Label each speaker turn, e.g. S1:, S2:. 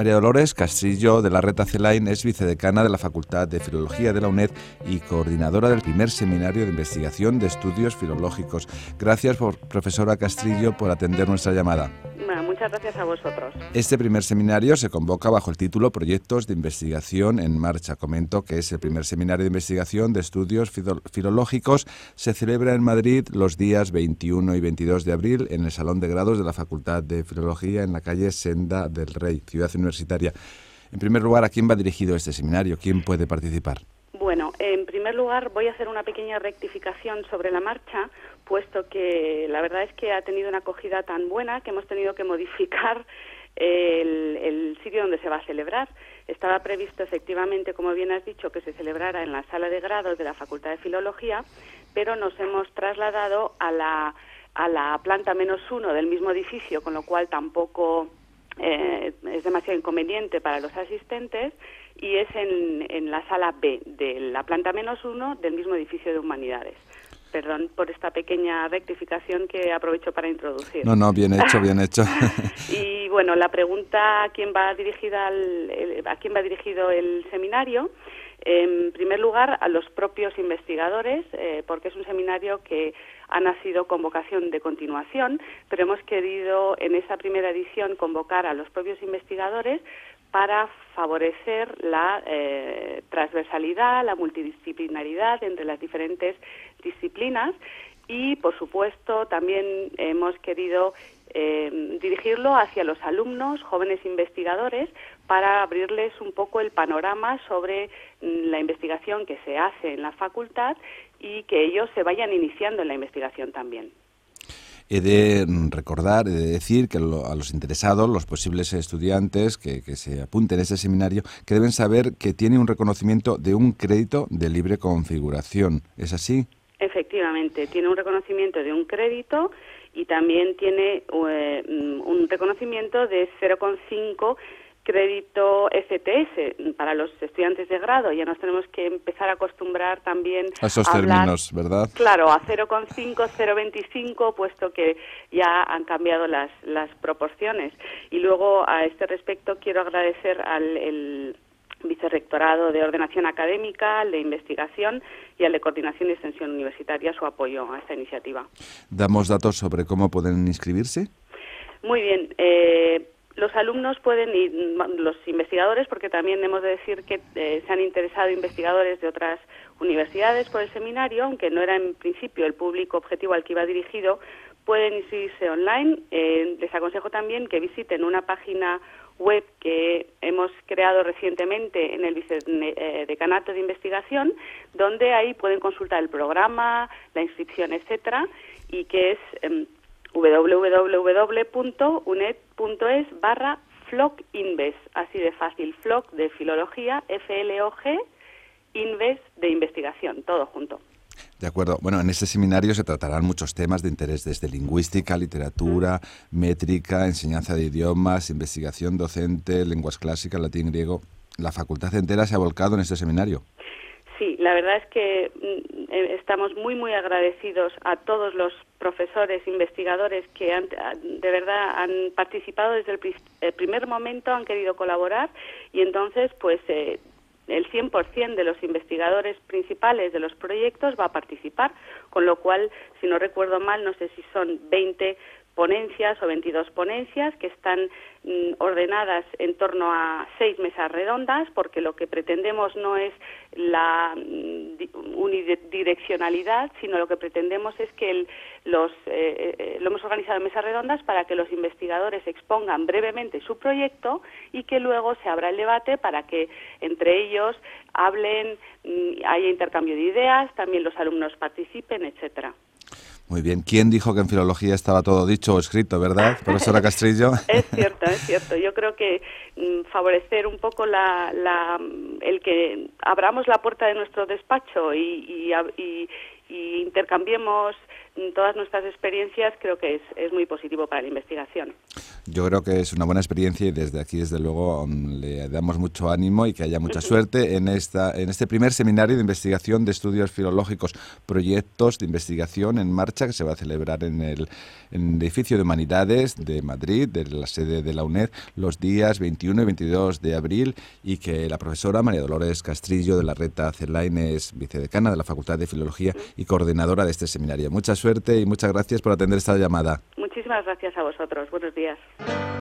S1: María Dolores Castrillo de la Reta Celain es vicedecana de la Facultad de Filología de la UNED y coordinadora del primer seminario de investigación de estudios filológicos. Gracias, profesora Castrillo, por atender nuestra llamada.
S2: Muchas gracias a vosotros.
S1: Este primer seminario se convoca bajo el título Proyectos de Investigación en Marcha. Comento que es el primer seminario de investigación de estudios filológicos. Se celebra en Madrid los días 21 y 22 de abril en el Salón de Grados de la Facultad de Filología en la calle Senda del Rey, ciudad universitaria. En primer lugar, ¿a quién va dirigido este seminario? ¿Quién puede participar?
S2: Bueno, en primer lugar voy a hacer una pequeña rectificación sobre la marcha, puesto que la verdad es que ha tenido una acogida tan buena que hemos tenido que modificar el sitio donde se va a celebrar. Estaba previsto efectivamente, como bien has dicho, que se celebrara en la sala de grados de la Facultad de Filología, pero nos hemos trasladado a la planta -1 del mismo edificio, con lo cual tampoco es demasiado inconveniente para los asistentes, y es en la sala B de la planta -1 del mismo edificio de Humanidades. Perdón por esta pequeña rectificación que aprovecho para introducir.
S1: No, bien hecho, bien hecho.
S2: Y bueno, la pregunta a quién va dirigido el seminario. En primer lugar, a los propios investigadores, porque es un seminario que ha nacido con vocación de continuación, pero hemos querido en esa primera edición convocar a los propios investigadores para favorecer la transversalidad, la multidisciplinaridad entre las diferentes disciplinas y, por supuesto, también hemos querido dirigirlo hacia los alumnos, jóvenes investigadores, para abrirles un poco el panorama sobre la investigación que se hace en la facultad y que ellos se vayan iniciando en la investigación también.
S1: He de recordar, he de decir que a los interesados, los posibles estudiantes que se apunten a este seminario, que deben saber que tiene un reconocimiento de un crédito de libre configuración. ¿Es así?
S2: Efectivamente, tiene un reconocimiento de un crédito y también tiene un reconocimiento de 0,5 crédito ECTS para los estudiantes de grado. Ya nos tenemos que empezar a acostumbrar también
S1: a esos términos, ¿verdad?
S2: Claro, a 0,5, 0,25, puesto que ya han cambiado las proporciones. Y luego, a este respecto, quiero agradecer al Vicerrectorado de Ordenación Académica, de Investigación y al de Coordinación y Extensión Universitaria su apoyo a esta iniciativa.
S1: ¿Damos datos sobre cómo pueden inscribirse?
S2: Muy bien. Los alumnos pueden ir, los investigadores, porque también hemos de decir que se han interesado investigadores de otras universidades por el seminario, aunque no era en principio el público objetivo al que iba dirigido, pueden inscribirse online. Les aconsejo también que visiten una página web que hemos creado recientemente en el Vicedecanato de Investigación, donde ahí pueden consultar el programa, la inscripción, etcétera, y que es www.uned.es/FLOG-Inves, así de fácil, FLOG de filología, FLOG, Inves de investigación, todo junto.
S1: De acuerdo. Bueno, en este seminario se tratarán muchos temas de interés desde lingüística, literatura, métrica, enseñanza de idiomas, investigación docente, lenguas clásicas, latín, griego. La facultad entera se ha volcado en este seminario.
S2: Sí, la verdad es que estamos muy, muy agradecidos a todos los profesores, investigadores que de verdad han participado desde el primer momento, han querido colaborar y entonces pues el 100% de los investigadores principales de los proyectos va a participar, con lo cual, si no recuerdo mal, no sé si son 20 ponencias o 22 ponencias que están ordenadas en torno a 6 mesas redondas, porque lo que pretendemos no es la unidireccionalidad, sino lo que pretendemos es que lo hemos organizado en mesas redondas para que los investigadores expongan brevemente su proyecto y que luego se abra el debate para que entre ellos hablen, haya intercambio de ideas, también los alumnos participen, etcétera.
S1: Muy bien. ¿Quién dijo que en filología estaba todo dicho o escrito, verdad, profesora Castrillo?
S2: Es cierto. Yo creo que favorecer un poco el que abramos la puerta de nuestro despacho y intercambiemos todas nuestras experiencias, creo que es muy positivo para la investigación.
S1: Yo creo que es una buena experiencia y desde aquí, desde luego, le damos mucho ánimo y que haya mucha suerte en este primer seminario de investigación de estudios filológicos, proyectos de investigación en marcha, que se va a celebrar en el edificio de Humanidades de Madrid, de la sede de la UNED, los días 21 y 22 de abril, y que la profesora María Dolores Castrillo de la Reta Celain es vicedecana de la Facultad de Filología y coordinadora de este seminario. Mucha suerte y muchas gracias por atender esta llamada.
S2: Muchísimas gracias a vosotros. Buenos días.